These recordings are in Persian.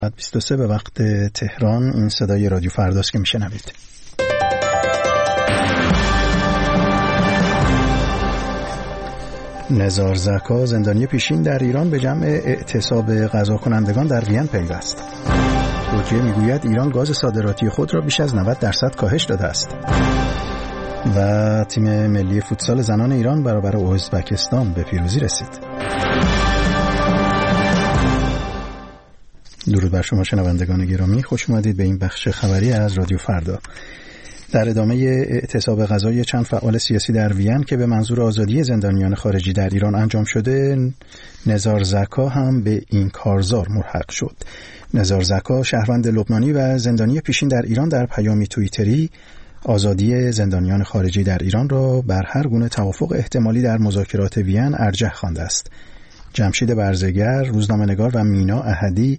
23 به وقت تهران. این صدای رادیو فرداست که میشنوید. نزار زکا زندانی پیشین در ایران به جمع اعتصاب غذا کنندگان در وین پیوست. ترکیه میگوید ایران گاز صادراتی خود را بیش از 90% کاهش داده است. و تیم ملی فوتسال زنان ایران برابر ازبکستان به پیروزی رسید. درود بر شما شنوندگان گرامی، خوش اومدید به این بخش خبری از رادیو فردا. در ادامه اعتصاب غذای چند فعال سیاسی در وین که به منظور آزادی زندانیان خارجی در ایران انجام شده، نزار زکا هم به این کارزار ملحق شد. نزار زکا شهروند لبنانی و زندانی پیشین در ایران در پیامی توییتری آزادی زندانیان خارجی در ایران را بر هر گونه توافق احتمالی در مذاکرات وین ارجح خوانده است. جمشید برزگر، روزنامه‌نگار و مینا احدی،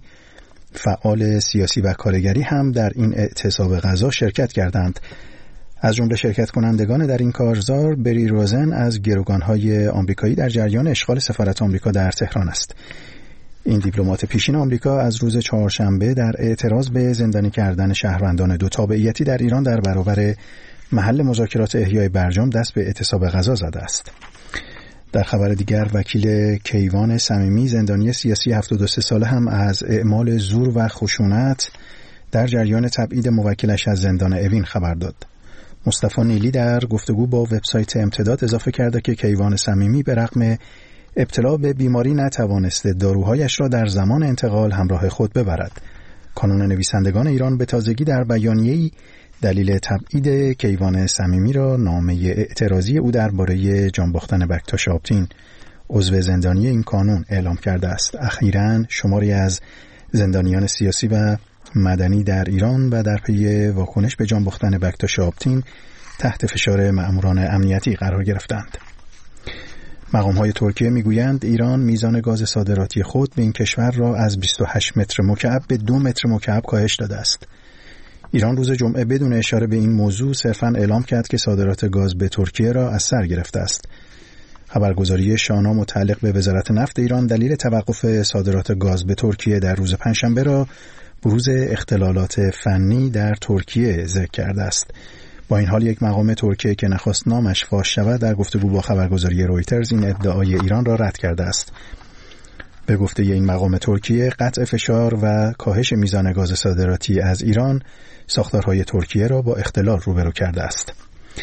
فعال سیاسی و کارگری هم در این اعتصاب غذا شرکت کردند. از جمله شرکت کنندگان در این کارزار بری روزن از گروگان‌های آمریکایی در جریان اشغال سفارت آمریکا در تهران است. این دیپلمات پیشین آمریکا از روز چهارشنبه در اعتراض به زندانی کردن شهروندان دو تابعیتی در ایران در برابر محل مذاکرات احیای برجام دست به اعتصاب غذا زده است. در خبر دیگر، وکیل کیوان صمیمی زندانی سیاسی 73 ساله هم از اعمال زور و خشونت در جریان تبعید موکلش از زندان اوین خبر داد. مصطفی نیلی در گفتگو با وبسایت امتداد اضافه کرده که کیوان صمیمی به رغم ابتلا به بیماری نتوانسته داروهایش را در زمان انتقال همراه خود ببرد. کانون نویسندگان ایران به تازگی در بیانیه‌ای دلیل تبعید کیوان صمیمی را نامه اعتراضی او درباره جان باختن بکتاش آبتین، عضو زندانی این کانون، اعلام کرده است. اخیراً شماری از زندانیان سیاسی و مدنی در ایران و در پی واکنش به جان باختن بکتاش آبتین تحت فشار مأموران امنیتی قرار گرفتند. مقام‌های ترکیه میگویند ایران میزان گاز صادراتی خود به این کشور را از 28 متر مکعب به 2 متر مکعب کاهش داده است. ایران روز جمعه بدون اشاره به این موضوع صرفاً اعلام کرد که صادرات گاز به ترکیه را از سر گرفته است. خبرگزاری شانا متعلق به وزارت نفت ایران دلیل توقف صادرات گاز به ترکیه در روز پنجشنبه را بروز اختلالات فنی در ترکیه ذکر کرده است. با این حال یک مقام ترکیه که نخواست نامش فاش شود در گفتگو با خبرگزاری رویترز این ادعای ایران را رد کرده است. به گفته این مقام ترکیه، قطع فشار و کاهش میزان گاز صادراتی از ایران ساختارهای ترکیه را با اختلال روبرو کرده است.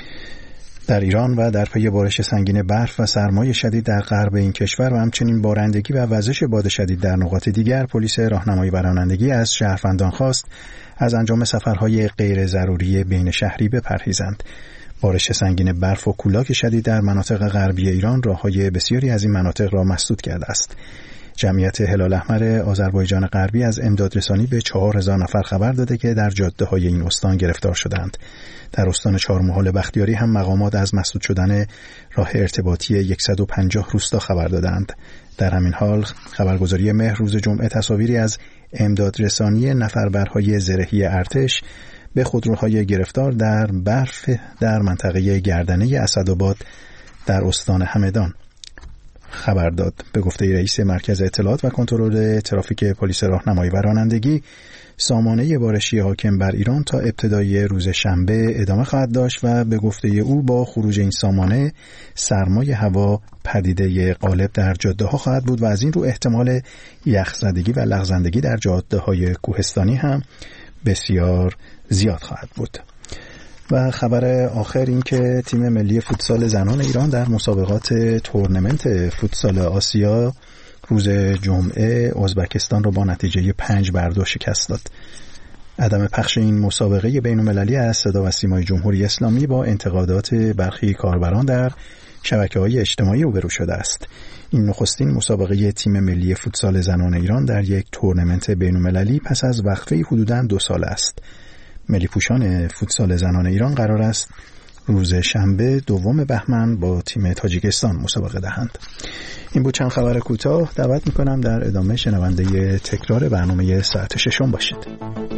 در ایران و در پی بارش سنگین برف و سرمای شدید در غرب این کشور و همچنین بارندگی و وزش باد شدید در نقاط دیگر، پلیس راهنمایی و رانندگی از شهروندان خواست از انجام سفرهای غیر ضروری بین شهری بپرهیزند. بارش سنگین برف و کولاک شدید در مناطق غربی ایران راههای بسیاری از این مناطق را مسدود کرده است. جمعیت هلال احمر آذربایجان غربی از امدادرسانی به 4000 نفر خبر داده که در جاده‌های این استان گرفتار شدند. در استان چهارمحال بختیاری هم مقامات از مسدود شدن راه ارتباطی 150 روستا خبر دادند. در همین حال خبرگزاری مهر روز جمعه تصاویری از امدادرسانی نفربرهای زرهی ارتش به خودروهای گرفتار در برف در منطقه گردنه اسدآباد در استان همدان خبر داد. به گفته رئیس مرکز اطلاعات و کنترل ترافیک پلیس راهنمایی و رانندگی، سامانه بارشی حاکم بر ایران تا ابتدای روز شنبه ادامه خواهد داشت و به گفته او با خروج این سامانه سرمای هوا پدیده غالب در جاده‌ها خواهد بود و از این رو احتمال یخزدگی و لغزندگی در جاده‌های کوهستانی هم بسیار زیاد خواهد بود. و خبر آخر این که تیم ملی فوتسال زنان ایران در مسابقات تورنمنت فوتسال آسیا روز جمعه ازبکستان را با نتیجه 5-2 شکست داد. عدم پخش این مسابقه بین‌المللی از صدا و سیمای جمهوری اسلامی با انتقادات برخی کاربران در شبکه‌های اجتماعی روبرو شده است. این نخستین مسابقه تیم ملی فوتسال زنان ایران در یک تورنمنت بین‌المللی پس از وقفه حدوداً 2 ساله است. ملی پوشان فوتسال زنان ایران قرار است روز شنبه 2 بهمن با تیم تاجیکستان مسابقه دهند. این بود چند خبر کوتاه. دعوت می‌کنم در ادامه شنونده تکرار برنامه ساعت 6 باشید.